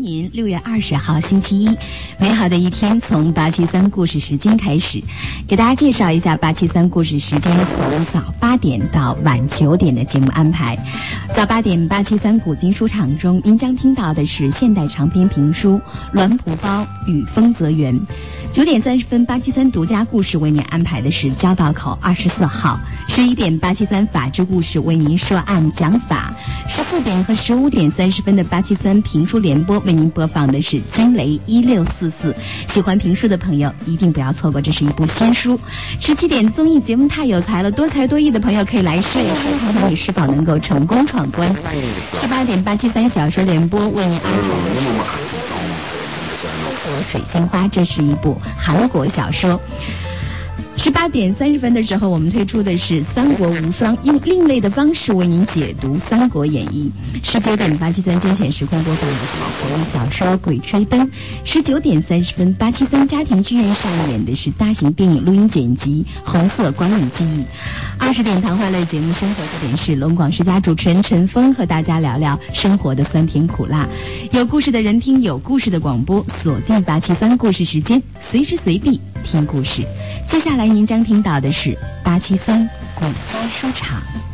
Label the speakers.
Speaker 1: 年6月20号星期一，美好的一天从873故事时间开始，给大家介绍一下873故事时间从早8点到晚9点的节目安排。早8点873古今书场中，您将听到的是现代长篇评书《栾蒲包与丰泽园》。9点30分873独家故事为您安排的是交道口24号。11点873法治故事为您说案讲法。14点和15点30分的873评书联播为您播放的是惊雷1644。喜欢评书的朋友一定不要错过，这是一部新书。17点综艺节目太有才了，多才多艺的朋友可以来试一试，看看你是否能够成功闯关。18点873小说联播为您安排的是水仙花，这是一部韩国小说。18点30分的时候，我们推出的是三国无双，用另类的方式为您解读《三国演义》。19点873惊险时空播放的是悬疑小说《鬼吹灯》。19点30分873家庭剧院上演的是大型电影录音剪辑《红色光影记忆》。20点谈欢乐节目《生活这点事》，龙广世家主持人陈峰和大家聊聊生活的酸甜苦辣。有故事的人听有故事的广播，锁定873故事时间，随时随地听故事。接下来您将听到的是873古今书场。